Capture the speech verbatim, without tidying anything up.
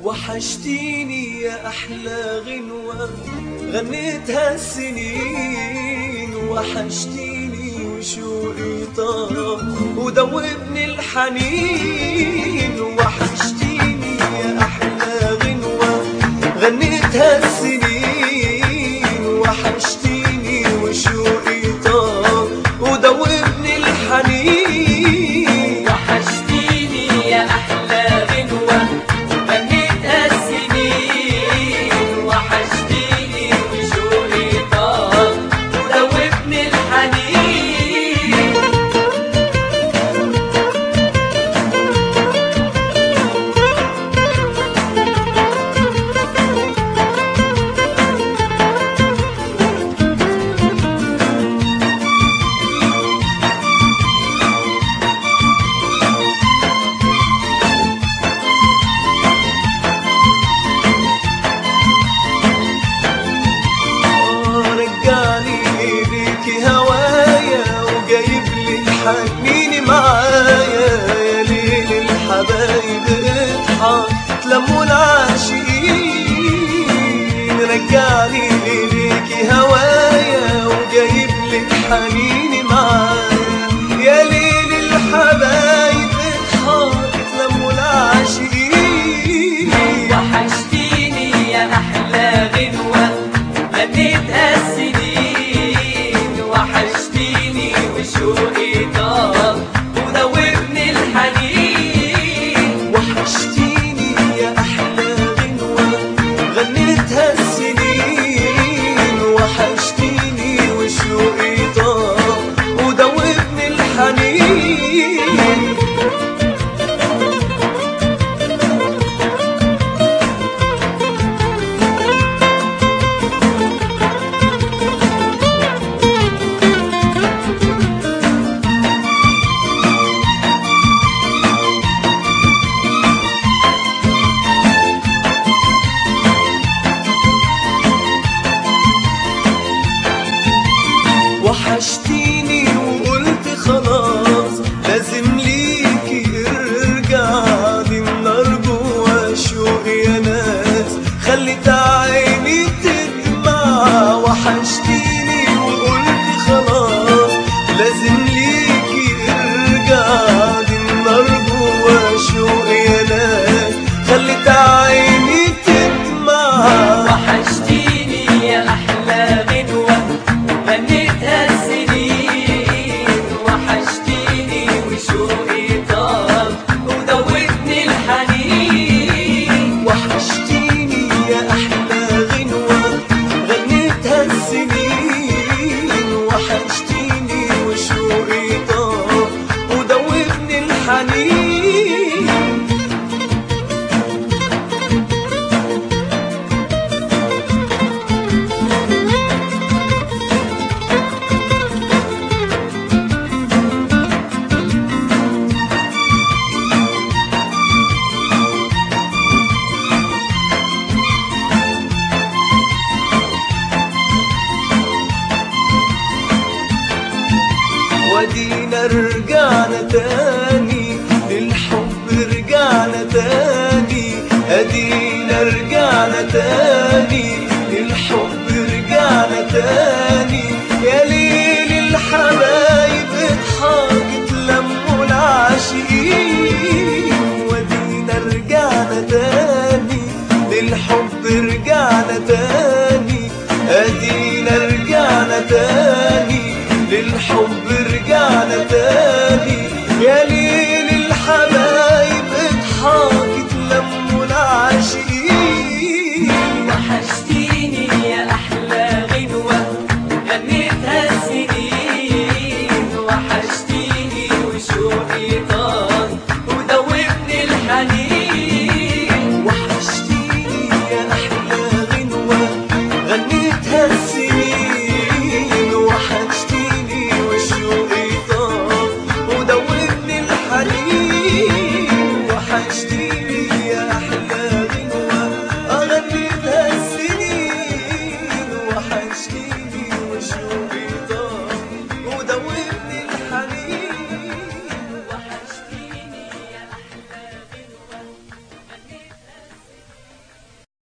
وحشتيني يا أحلى غنوة غنيتها السنين، وحشتيني وشوقي طار ودوبني الحنين. وحشتيني يا أحلى غنوة غنيتها السنين، وحشتيني وشوقي طار ودوبني الحنين. وحشتيني يا أحلى غنوة غنيتها السنين، وحشتيني وشوقي طار ودوبني الحنين. حنيني معايا يا ليل الحبايب اضحك تلموا العاشقين. رجعني إليكي هوايا وجايب لك حنيني معايا يا ليل الحبايب اضحك تلموا العاشقين. وحشتيني يا أحلى غنوة غنيتها السنين، وحشتيني وشوقي طار ودوبني الحنين. وحشتيني يا أحلى غنوة غنيتها السنين، وحشتيني وشوقي طار ودوبني الحنين. وحشتيني وقلت خلاص لازم ليكي ارجع، دي النار جوا شوقي يا ناس خلت عيني تدمع. وحشتيني وقلت خلاص لازم ليكي ارجع، دي النار جوا شوقي يا ناس خلت عيني تدمع. وحشتيني يا أحلى غنوة غنيتها السنين، وحشتيني وشوقي طار ودوبني الحنين. وحشتيني يا أحلى غنوة غنيتها السنين، وحشتيني وشوقي طار ودوبني الحنين. ودينا رجعنا تاني للحب، رجعنا تاني ادينا رجعنا تاني للحب، رجعنا تاني يا ليل الحبايب اضحك تلموا العاشقين. ودينا رجعنا تاني للحب، رجعنا تاني ادينا رجعنا تاني للحب، رجعنا تاني يا ليل الحبايب اضحك تلموا العاشقين. وحشتيني يا أحلى غنوة غنيتها السنين، وحشتيني وشوقي طار ودوبني الحنين. وحشتيني يا أحلى غنوة غنيتها السنين، وحشتيني وشوقي طار ودوبني الحنين. وحشتيني